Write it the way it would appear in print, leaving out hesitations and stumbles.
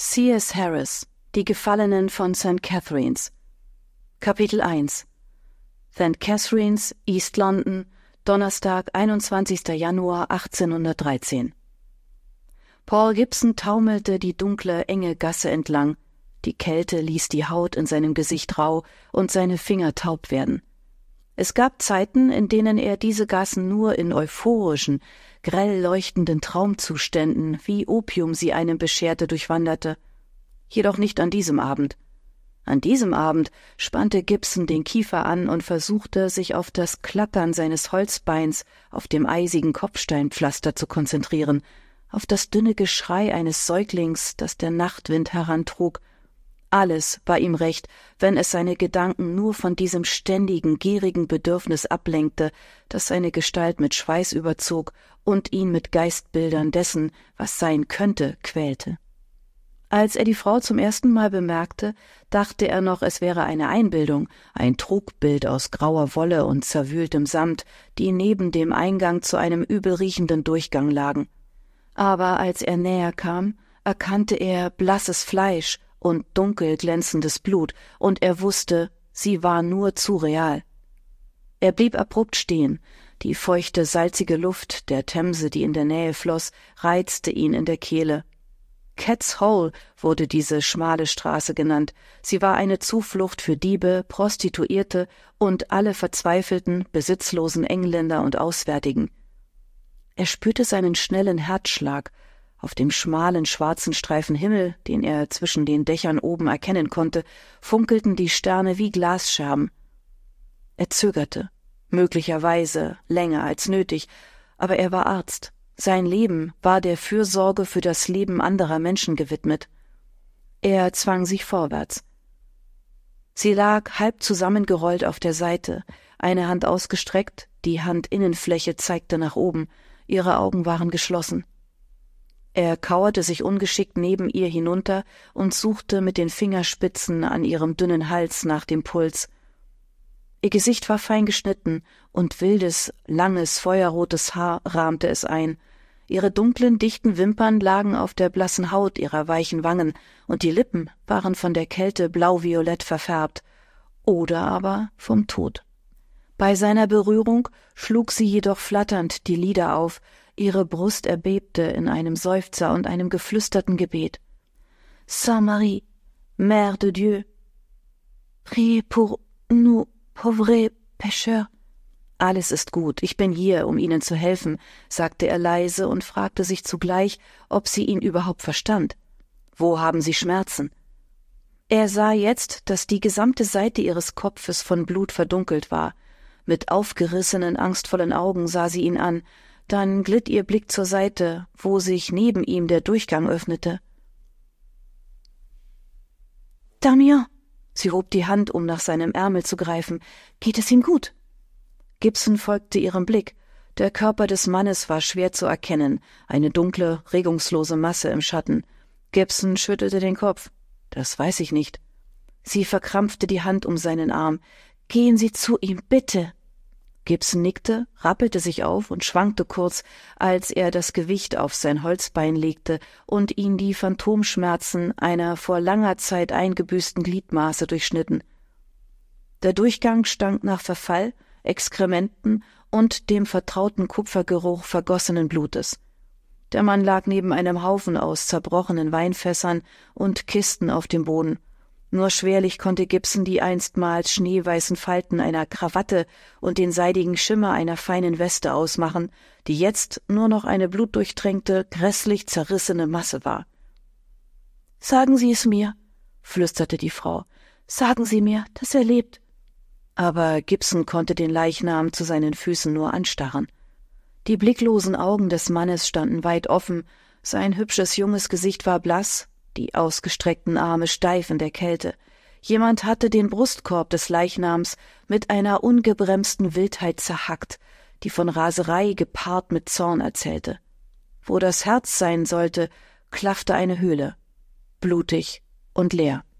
C.S. Harris, Die Gefallenen von St. Catharines. Kapitel 1. St. Catharines, East London, Donnerstag, 21. Januar 1813. Paul Gibson taumelte die dunkle, enge Gasse entlang. Die Kälte ließ die Haut in seinem Gesicht rau und seine Finger taub werden. Es gab Zeiten, in denen er diese Gassen nur in euphorischen, grell leuchtenden Traumzuständen, wie Opium sie einem bescherte, durchwanderte. Jedoch nicht an diesem Abend. An diesem Abend spannte Gibson den Kiefer an und versuchte, sich auf das Klackern seines Holzbeins auf dem eisigen Kopfsteinpflaster zu konzentrieren, auf das dünne Geschrei eines Säuglings, das der Nachtwind herantrug. Alles war ihm recht, wenn es seine Gedanken nur von diesem ständigen, gierigen Bedürfnis ablenkte, das seine Gestalt mit Schweiß überzog und ihn mit Geistbildern dessen, was sein könnte, quälte. Als er die Frau zum ersten Mal bemerkte, dachte er noch, es wäre eine Einbildung, ein Trugbild aus grauer Wolle und zerwühltem Samt, die neben dem Eingang zu einem übelriechenden Durchgang lagen. Aber als er näher kam, erkannte er blasses Fleisch und dunkel glänzendes Blut, und er wusste, sie war nur zu real. Er blieb abrupt stehen. Die feuchte, salzige Luft der Themse, die in der Nähe floss, reizte ihn in der Kehle. Cat's Hole wurde diese schmale Straße genannt. Sie war eine Zuflucht für Diebe, Prostituierte und alle verzweifelten, besitzlosen Engländer und Auswärtigen. Er spürte seinen schnellen Herzschlag. Auf dem schmalen, schwarzen Streifen Himmel, den er zwischen den Dächern oben erkennen konnte, funkelten die Sterne wie Glasscherben. Er zögerte, möglicherweise länger als nötig, aber er war Arzt. Sein Leben war der Fürsorge für das Leben anderer Menschen gewidmet. Er zwang sich vorwärts. Sie lag halb zusammengerollt auf der Seite, eine Hand ausgestreckt, die Handinnenfläche zeigte nach oben, ihre Augen waren geschlossen. Er kauerte sich ungeschickt neben ihr hinunter und suchte mit den Fingerspitzen an ihrem dünnen Hals nach dem Puls. Ihr Gesicht war fein geschnitten, und wildes, langes, feuerrotes Haar rahmte es ein. Ihre dunklen, dichten Wimpern lagen auf der blassen Haut ihrer weichen Wangen, und die Lippen waren von der Kälte blau-violett verfärbt, oder aber vom Tod. Bei seiner Berührung schlug sie jedoch flatternd die Lider auf, ihre Brust erbebte in einem Seufzer und einem geflüsterten Gebet. Sainte Marie, Mère de Dieu, priez pour nous pauvres pécheurs. Alles ist gut, ich bin hier, um Ihnen zu helfen, sagte er leise und fragte sich zugleich, ob sie ihn überhaupt verstand. Wo haben Sie Schmerzen? Er sah jetzt, dass die gesamte Seite ihres Kopfes von Blut verdunkelt war. Mit aufgerissenen, angstvollen Augen sah sie ihn an, dann glitt ihr Blick zur Seite, wo sich neben ihm der Durchgang öffnete. Damien! Sie hob die Hand, um nach seinem Ärmel zu greifen. Geht es ihm gut? Gibson folgte ihrem Blick. Der Körper des Mannes war schwer zu erkennen, eine dunkle, regungslose Masse im Schatten. Gibson schüttelte den Kopf. Das weiß ich nicht. Sie verkrampfte die Hand um seinen Arm. Gehen Sie zu ihm, bitte! Gibson nickte, rappelte sich auf und schwankte kurz, als er das Gewicht auf sein Holzbein legte und ihn die Phantomschmerzen einer vor langer Zeit eingebüßten Gliedmaße durchschnitten. Der Durchgang stank nach Verfall, Exkrementen und dem vertrauten Kupfergeruch vergossenen Blutes. Der Mann lag neben einem Haufen aus zerbrochenen Weinfässern und Kisten auf dem Boden. Nur schwerlich konnte Gibson die einstmals schneeweißen Falten einer Krawatte und den seidigen Schimmer einer feinen Weste ausmachen, die jetzt nur noch eine blutdurchtränkte, grässlich zerrissene Masse war. »Sagen Sie es mir«, flüsterte die Frau. »Sagen Sie mir, dass er lebt.« Aber Gibson konnte den Leichnam zu seinen Füßen nur anstarren. Die blicklosen Augen des Mannes standen weit offen, sein hübsches junges Gesicht war blass, die ausgestreckten Arme steif in der Kälte. Jemand hatte den Brustkorb des Leichnams mit einer ungebremsten Wildheit zerhackt, die von Raserei gepaart mit Zorn erzählte. Wo das Herz sein sollte, klaffte eine Höhle, blutig und leer.